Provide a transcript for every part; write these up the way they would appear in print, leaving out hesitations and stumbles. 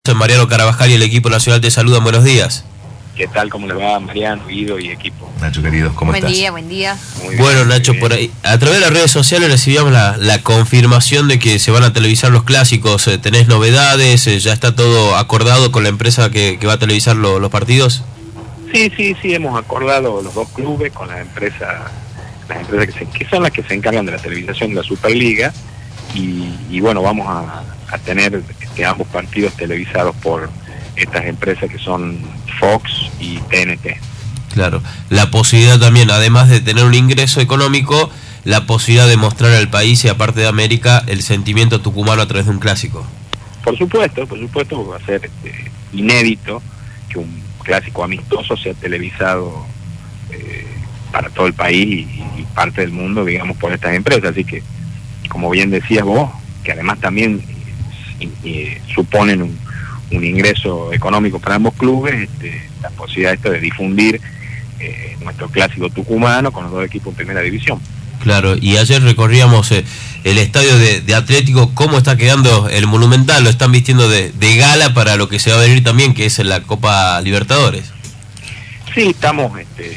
Mariano Carabajal y el equipo nacional te saludan, buenos días. ¿Qué tal? ¿Cómo le va, Mariano, Guido y equipo? Nacho, queridos, ¿cómo estás? Buen día. Muy Bueno, bien, Nacho, muy bien. por ahí, a través de las redes sociales recibíamos la confirmación de que se van a televisar los clásicos. ¿Tenés novedades? ¿Ya está todo acordado con la empresa que va a televisar los partidos? Sí, hemos acordado los dos clubes con las empresas que son las que se encargan de la televisación de la Superliga y bueno, vamos a tener ambos partidos televisados por estas empresas que son Fox y TNT. Claro, la posibilidad también, además de tener un ingreso económico, la posibilidad de mostrar al país y aparte de América el sentimiento tucumano a través de un clásico. Por supuesto, va a ser inédito que un clásico amistoso sea televisado para todo el país y parte del mundo, digamos, por estas empresas. Así que, como bien decías vos, que además también suponen un ingreso económico para ambos clubes, la posibilidad de difundir nuestro clásico tucumano con los dos equipos en primera división. Claro, y ayer recorríamos el estadio de Atlético. ¿Cómo está quedando el Monumental? Lo están vistiendo de gala para lo que se va a venir también, que es la Copa Libertadores. Sí, estamos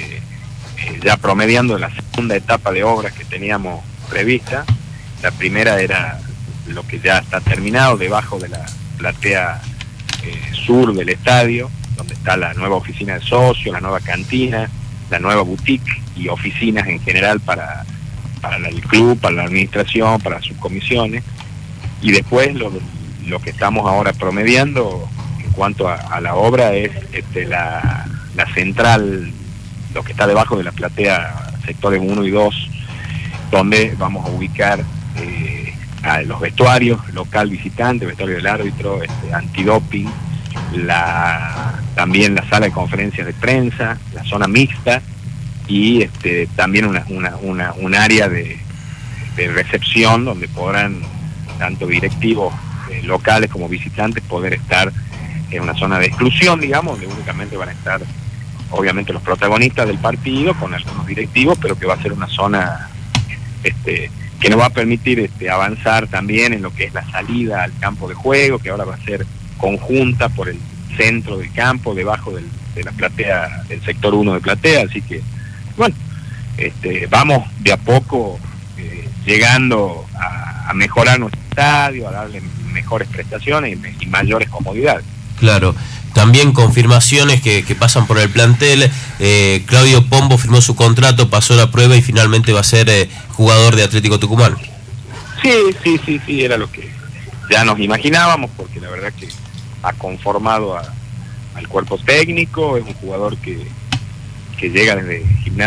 ya promediando la segunda etapa de obras que teníamos prevista. La primera era lo que ya está terminado, debajo de la platea sur del estadio, donde está la nueva oficina de socios, la nueva cantina, la nueva boutique y oficinas en general para el club, para la administración, para sus comisiones. Y después lo que estamos ahora promediando en cuanto a la obra es la central, lo que está debajo de la platea sectores 1 y 2, donde vamos a ubicar a los vestuarios, local visitante, vestuario del árbitro, antidoping, también la sala de conferencias de prensa, la zona mixta y también un área de recepción donde podrán tanto directivos locales como visitantes poder estar en una zona de exclusión, digamos, donde únicamente van a estar obviamente los protagonistas del partido con algunos directivos, pero que va a ser una zona que nos va a permitir avanzar también en lo que es la salida al campo de juego, que ahora va a ser conjunta por el centro del campo, debajo de la platea, del sector 1 de platea. Así que, bueno, vamos de a poco llegando a mejorar nuestro estadio, a darle mejores prestaciones y mayores comodidades. Claro. También confirmaciones que pasan por el plantel. Claudio Pombo firmó su contrato, pasó la prueba y finalmente va a ser jugador de Atlético Tucumán. Sí, era lo que ya nos imaginábamos, porque la verdad que ha conformado al cuerpo técnico. Es un jugador que llega desde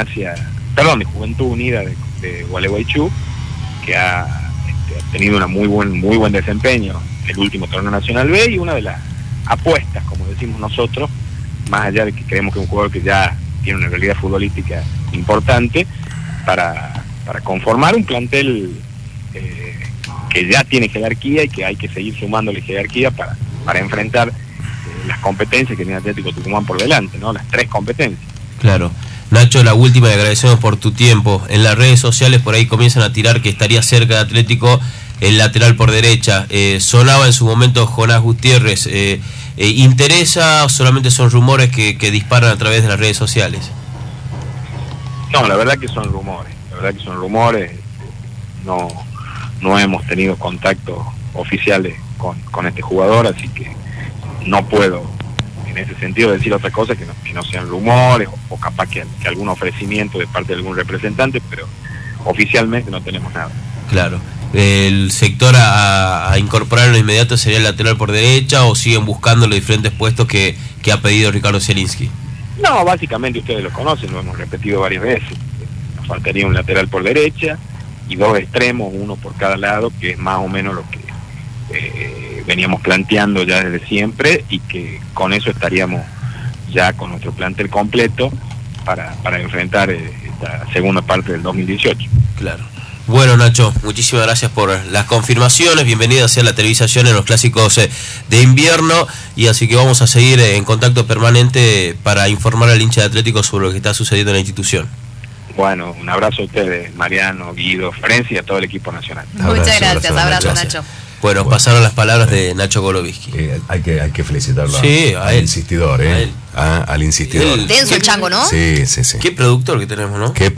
de Juventud Unida de Gualeguaychú, que ha tenido una muy buen desempeño en el último torneo nacional B, y una de las apuestas, como decimos nosotros, más allá de que creemos que es un jugador que ya tiene una realidad futbolística importante para conformar un plantel que ya tiene jerarquía y que hay que seguir sumándole jerarquía para enfrentar las competencias que tiene Atlético Tucumán por delante, ¿no? Las 3 competencias. Claro. Nacho, la última, y agradecemos por tu tiempo. En las redes sociales por ahí comienzan a tirar que estaría cerca de Atlético el lateral por derecha. Sonaba en su momento Jonás Gutiérrez. ¿Interesa o solamente son rumores que disparan a través de las redes sociales? No, la verdad que son rumores. No hemos tenido contactos oficiales con este jugador, así que no puedo en ese sentido decir otra cosa que no sean rumores o capaz que algún ofrecimiento de parte de algún representante, pero oficialmente no tenemos nada. Claro. ¿El sector a incorporar de inmediato sería el lateral por derecha o siguen buscando los diferentes puestos que ha pedido Ricardo Zielinski? No, básicamente ustedes lo conocen, lo hemos repetido varias veces. Nos faltaría un lateral por derecha y 2 extremos, uno por cada lado, que es más o menos lo que veníamos planteando ya desde siempre, y que con eso estaríamos ya con nuestro plantel completo para enfrentar esta segunda parte del 2018. Claro. Bueno, Nacho, muchísimas gracias por las confirmaciones. Bienvenida sea la televisación en los clásicos de invierno, y así que vamos a seguir en contacto permanente para informar al hincha de Atlético sobre lo que está sucediendo en la institución. Bueno, un abrazo a ustedes, Mariano, Guido, Florencia y a todo el equipo nacional. Muchas gracias, abrazo Nacho. Bueno, pasaron las palabras de Nacho Goloviski. Hay que felicitarlo sí, al insistidor, a él. Al insistidor. Denso el chango, ¿no? Sí, sí, sí. Qué productor que tenemos, ¿no? Qué